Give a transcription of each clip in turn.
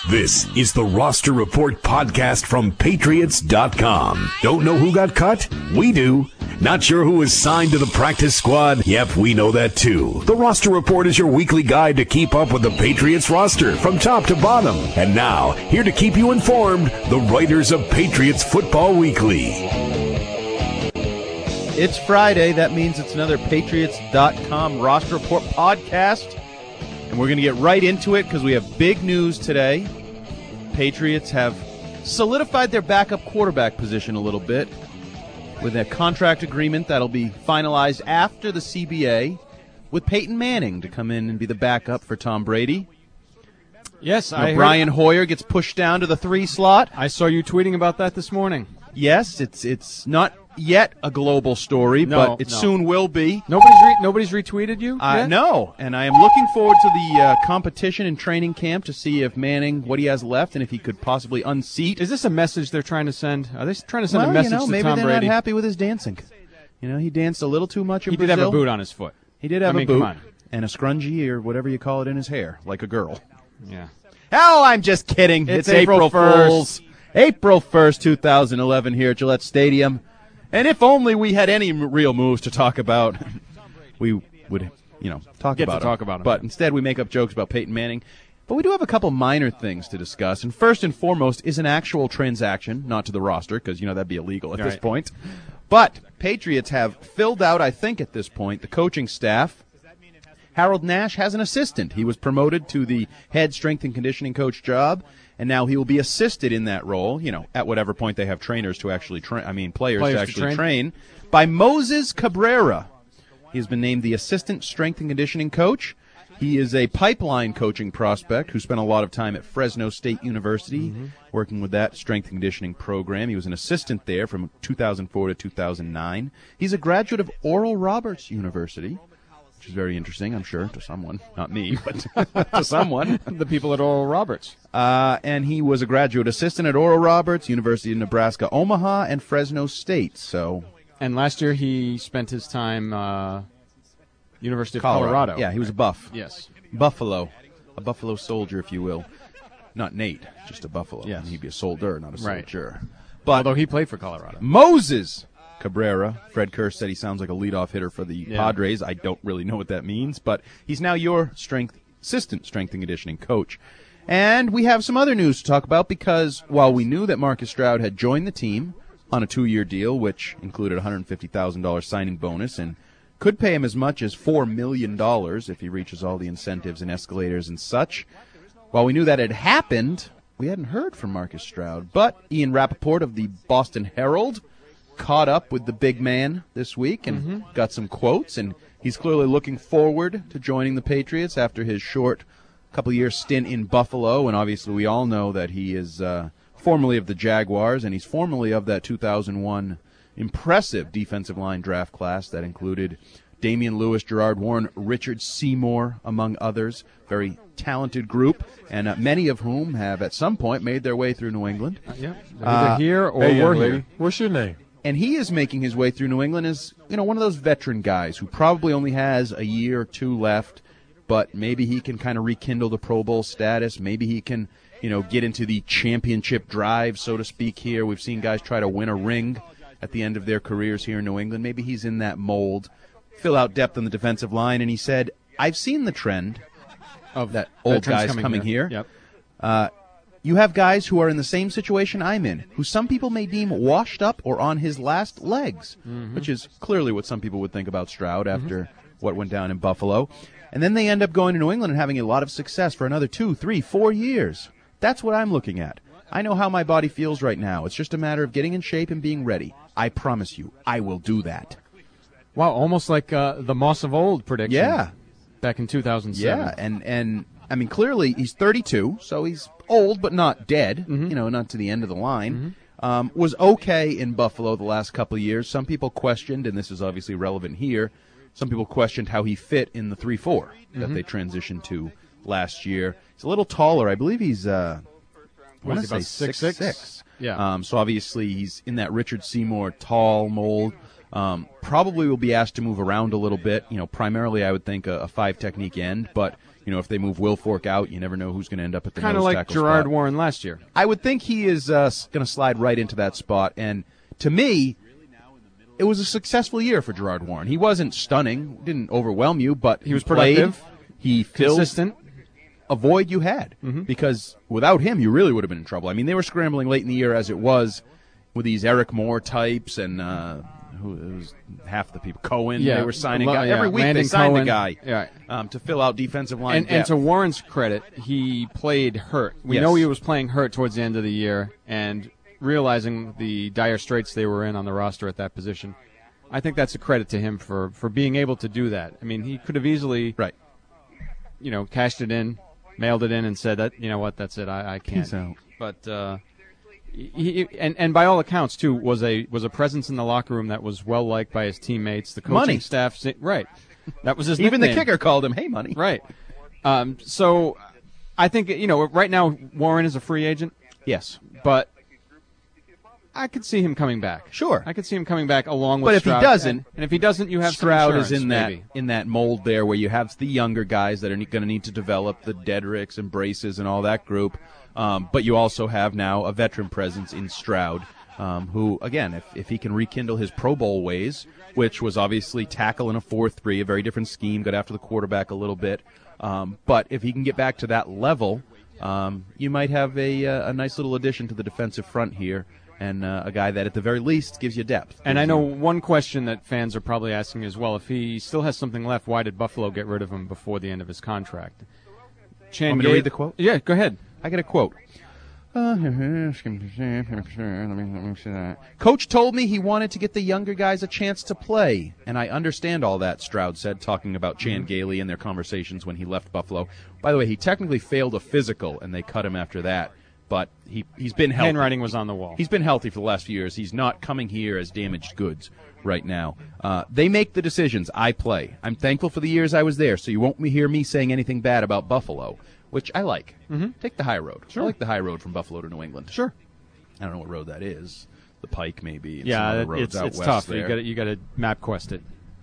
This is the Roster Report podcast from Patriots.com. Don't know who got cut? We do. Not sure who is signed to the practice squad? Yep, we know that too. The Roster Report is your weekly guide to keep up with the Patriots roster from top to bottom. And now, here to keep you informed, the writers of Patriots Football Weekly. It's Friday. That means it's another Patriots.com Roster Report podcast. And we're going to get right into it because we have big news today. Patriots have solidified their backup quarterback position a little bit with a contract agreement that'll be finalized after the CBA with Peyton Manning to come in and be the backup for Tom Brady. Yes, Brian Hoyer gets pushed down to the 3 slot. I saw you tweeting about that this morning. Yes, it's not yet a global story, but it soon will be. Nobody's retweeted you yet? No, and I am looking forward to the competition in training camp to see if Manning, what he has left, and if he could possibly unseat. Is this a message they're trying to send? Are they trying to send a message to Tom Brady? Maybe they're not happy with his dancing. He danced a little too much in Brazil. He did have a boot on his foot. He did have a boot come on. And a scrunchie or whatever you call it in his hair, like a girl. Yeah. Oh, I'm just kidding. It's April 1st. April 1st, 2011 here at Gillette Stadium. And if only we had any real moves to talk about, we would, talk about them. But instead we make up jokes about Peyton Manning. But we do have a couple minor things to discuss. And first and foremost is an actual transaction, not to the roster, because, that'd be illegal at this point. But Patriots have filled out, I think at this point, the coaching staff. Harold Nash has an assistant. He was promoted to the head strength and conditioning coach job, and now he will be assisted in that role, at whatever point they have trainers to actually players to actually train, by Moses Cabrera. He has been named the assistant strength and conditioning coach. He is a pipeline coaching prospect who spent a lot of time at Fresno State University working with that strength and conditioning program. He was an assistant there from 2004 to 2009. He's a graduate of Oral Roberts University, which is very interesting, I'm sure, to someone. Not me, but to someone. The people at Oral Roberts. And he was a graduate assistant at Oral Roberts, University of Nebraska, Omaha, and Fresno State. And last year he spent his time University of Colorado. Yeah, he was a buff. Yes. Buffalo. A Buffalo soldier, if you will. Not Nate, just a Buffalo. Yes. And he'd be a soldier, not a soldier. Right. But although he played for Colorado. Moses Cabrera. Fred Kerr said he sounds like a leadoff hitter for the Padres. I don't really know what that means, but he's now your assistant strength and conditioning coach. And we have some other news to talk about because while we knew that Marcus Stroud had joined the team on a 2-year deal, which included a $150,000 signing bonus and could pay him as much as $4 million if he reaches all the incentives and escalators and such. While we knew that had happened, we hadn't heard from Marcus Stroud. But Ian Rappaport of the Boston Herald caught up with the big man this week and got some quotes, and he's clearly looking forward to joining the Patriots after his short couple-year stint in Buffalo, and obviously we all know that he is formerly of the Jaguars, and he's formerly of that 2001 impressive defensive line draft class that included Damian Lewis, Gerard Warren, Richard Seymour, among others. Very talented group, and many of whom have at some point made their way through New England. Either here or we're here. What's your name? And he is making his way through New England as, one of those veteran guys who probably only has a year or two left, but maybe he can kind of rekindle the Pro Bowl status. Maybe he can, get into the championship drive, so to speak, here. We've seen guys try to win a ring at the end of their careers here in New England. Maybe he's in that mold. Fill out depth on the defensive line, and he said, I've seen the trend of that old guys coming here. Yep. You have guys who are in the same situation I'm in, who some people may deem washed up or on his last legs, which is clearly what some people would think about Stroud after what went down in Buffalo. And then they end up going to New England and having a lot of success for another 2, 3, 4 years. That's what I'm looking at. I know how my body feels right now. It's just a matter of getting in shape and being ready. I promise you, I will do that. Wow, almost like the Moss of Old prediction. Yeah. Back in 2007. Yeah, and I mean, clearly he's 32, so he's old but not dead, not to the end of the line. Was okay in Buffalo the last couple of years. Some people questioned, and this is obviously relevant here, some people questioned how he fit in the 3-4 that they transitioned to last year. He's a little taller. I believe he's, I want to say 6'6". Yeah. So obviously he's in that Richard Seymour tall mold. Probably will be asked to move around a little bit. Primarily I would think a 5 technique end, but if they move Wilfork out, you never know who's going to end up at the nose tackle spot. Kind of like Gerard Warren last year. I would think he is going to slide right into that spot, and to me, it was a successful year for Gerard Warren. He wasn't stunning, didn't overwhelm you, but he was productive. He filled consistent. A void you had, because without him, you really would have been in trouble. I mean, they were scrambling late in the year as it was with these Eric Moore types and who it was half the people. Cohen, they were signing guys. Every week Landon they signed Cohen. a guy to fill out defensive line and to Warren's credit, he played hurt. We know he was playing hurt towards the end of the year, and realizing the dire straits they were in on the roster at that position, I think that's a credit to him for being able to do that. I mean, he could have easily, cashed it in, mailed it in, and said that, that's it, I can't. Peace out. But he and by all accounts too was a presence in the locker room that was well liked by his teammates, the coaching staff. Right, that was his Even nickname. the kicker called him, "Hey, Money." Right. So I think right now Warren is a free agent. Yes, but I could see him coming back. Sure, I could see him coming back along with. But if Stroud. he doesn't, and if he doesn't, you have Stroud some is in maybe. that mold there where you have the younger guys that are going to need to develop, the Dedricks and Braces and all that group. But you also have now a veteran presence in Stroud, who, again, if he can rekindle his Pro Bowl ways, which was obviously tackle in a 4-3, a very different scheme, got after the quarterback a little bit. But if he can get back to that level, you might have a nice little addition to the defensive front here, and a guy that at the very least gives you depth. And I know one question that fans are probably asking as well, if he still has something left, why did Buffalo get rid of him before the end of his contract? Want me to read the quote? Yeah, go ahead. I get a quote. Coach told me he wanted to get the younger guys a chance to play, and I understand all that, Stroud said, talking about Chan Gailey and their conversations when he left Buffalo. By the way, he technically failed a physical, and they cut him after that, but he's been healthy. Handwriting was on the wall. He's been healthy for the last few years. He's not coming here as damaged goods right now. They make the decisions. I play. I'm thankful for the years I was there, so you won't hear me saying anything bad about Buffalo, which I like. Take the high road. Sure. I like the high road from Buffalo to New England. Sure. I don't know what road that is. The Pike, maybe. And Yeah, some other roads out it's west tough. there. You got to map quest it.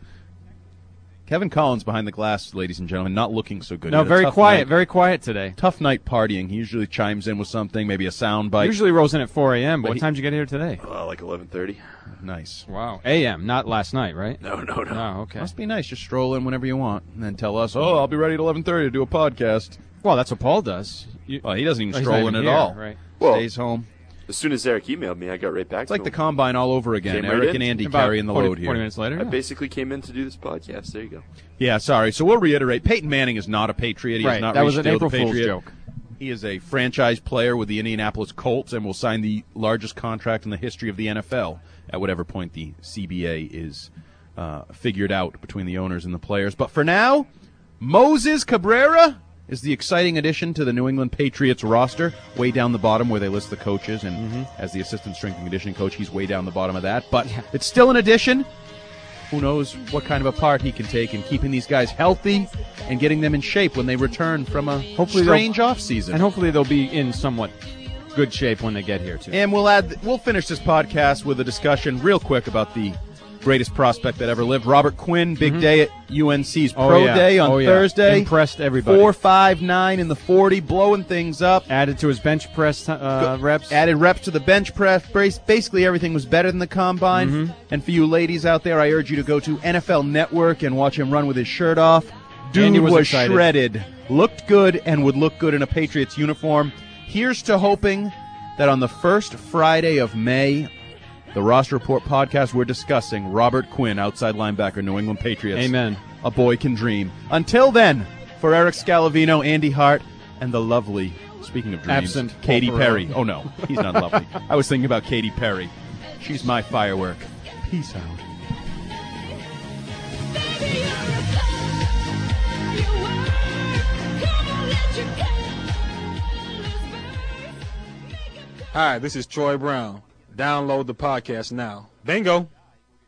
Kevin Collins behind the glass, ladies and gentlemen, not looking so good. No, very quiet. Very quiet today. Tough night partying. He usually chimes in with something, maybe a sound bite. Usually rolls in at 4 a.m., but what he- time did you get here today? Like 11:30. Nice. Wow. A.m., not last night, right? No. Oh, okay. Must be nice. Just stroll in whenever you want and then tell us, I'll be ready at 11:30 to do a podcast. Well, that's what Paul does. Well, he doesn't even he's stroll not in even at here, all. Right. Well, Stays home. As soon as Eric emailed me, I got right back It's to like him. the combine all over again. Came right Eric in. and Andy About carrying the 40 load here. 40 minutes later. I yeah. basically came in to do this podcast. There you go. Yeah, sorry. So we'll reiterate. Peyton Manning is not a Patriot. He Right, has not that was reached an deal with April the Fool's Patriot. joke. He is a franchise player with the Indianapolis Colts and will sign the largest contract in the history of the NFL at whatever point the CBA is figured out between the owners and the players. But for now, Moses Cabrera is the exciting addition to the New England Patriots roster, way down the bottom where they list the coaches, and as the assistant strength and conditioning coach, he's way down the bottom of that. But it's still an addition. Who knows what kind of a part he can take in keeping these guys healthy and getting them in shape when they return from a strange offseason. And hopefully they'll be in somewhat good shape when they get here, too. And we'll finish this podcast with a discussion real quick about the greatest prospect that ever lived, Robert Quinn. Big day at UNC's Pro Day on Thursday. Impressed everybody. 4.59 in the 40, blowing things up. Added to his bench press reps. Added reps to the bench press. Basically, everything was better than the combine. And for you ladies out there, I urge you to go to NFL Network and watch him run with his shirt off. Dude Andy was was excited. shredded, looked good, and would look good in a Patriots uniform. Here's to hoping that on the first Friday of May, the Roster Report podcast, we're discussing Robert Quinn, outside linebacker, New England Patriots. Amen. A boy can dream. Until then, for Eric Scalavino, Andy Hart, and the lovely, speaking of dreams, Absent Katy Paul Perry. Perot. Oh, no, he's not lovely. I was thinking about Katy Perry. She's my firework. Peace out. Hi, this is Troy Brown. Download the podcast now. Bingo.